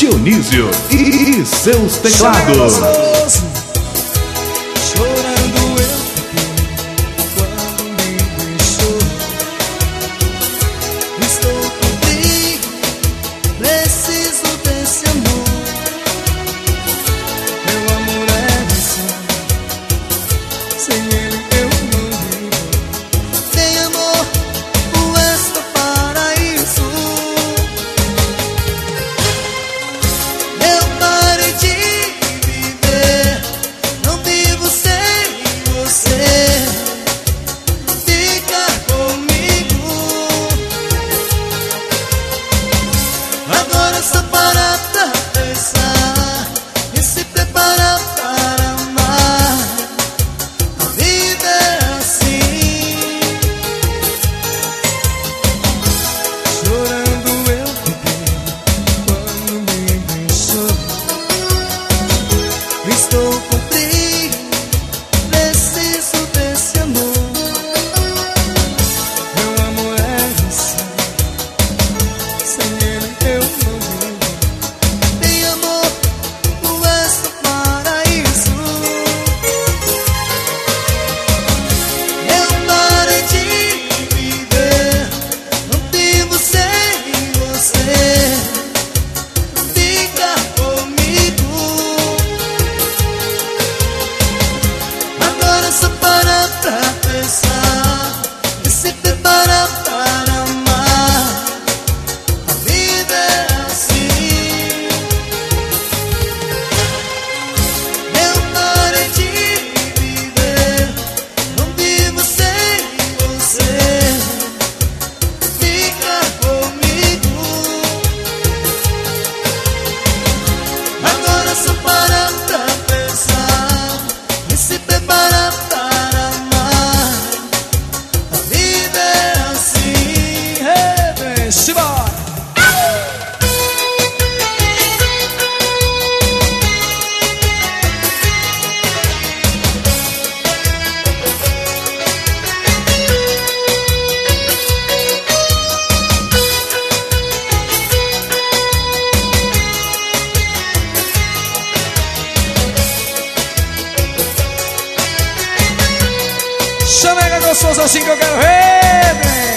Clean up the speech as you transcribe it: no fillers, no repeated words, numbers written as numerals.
Dionísio e seus teclados. Chorando eu quando me deixou. Estou contigo, preciso desse amor. Meu amor é missão, sem ele eu não vivo. Sem amor, o esta paraíso. Eu parei de viver, não vivo sem você. Fica comigo. Agora só para pra pensar e se preparar para amar. A vida é assim. Chorando eu fiquei quando me deixou. Estou contigo, preciso desse amor. Meu amor é missão, sem ele eu não vivo. Tem amor, o resto paraíso. Eu parei de viver, não vivo sem você. Fica comigo. Agora só para pra pensar e se prepara para amar. A vida é assim. Eu parei de viver, não vivo sem você. Fica comigo. Agora só para pra pensar e se prepara para amar. A vida é assim. Simbora! Chama gostoso assim que eu quero ver, bem.